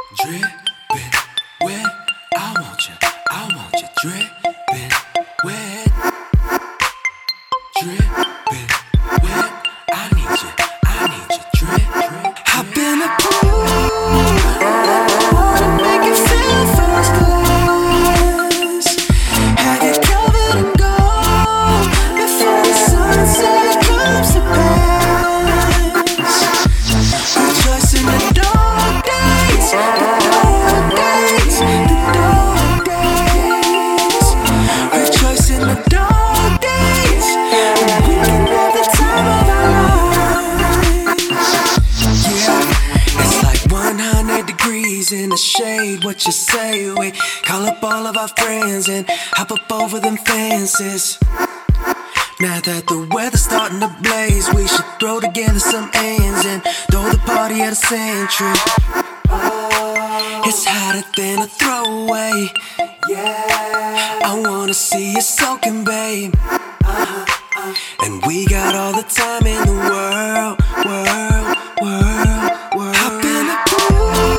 Dripping wet, I want you dripping wet. Dripping wet, I need you drip. Hop in the pool, make it feel first class. Have you covered in gold before the sunset comes to pass. Rejoice in the dark days, rejoice in the dark days, when we can have the time of our lives. Yeah, it's like 100 degrees in the shade. What you say? We call up all of our friends and hop up over them fences. Now that the weather's starting to blaze, we should throw together some ends and throw the party at a century. It's hotter than a throwaway. Yeah, I wanna see you soaking, babe. And we got all the time in the world. Hop in the pool,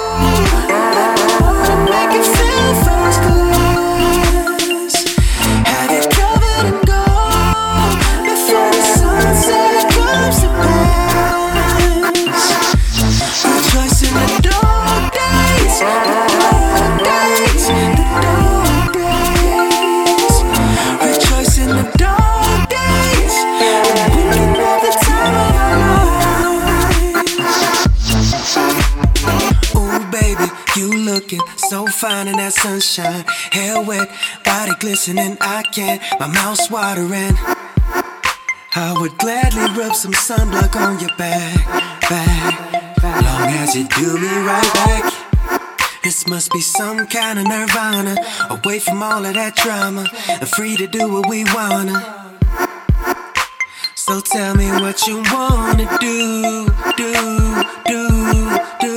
make it feel first class. Have it covered in gold before the sunset comes to pass. Rejoice in the dark days, rejoice in the dark days, when we can have the time of our lives. Ooh, baby, you looking so fine in that sunshine. Hair wet, body glistening, my mouth's watering. I would gladly rub some sunblock on your back, long as you do me right back. This must be some kind of nirvana, away from all of that drama, and free to do what we wanna. So tell me what you wanna do.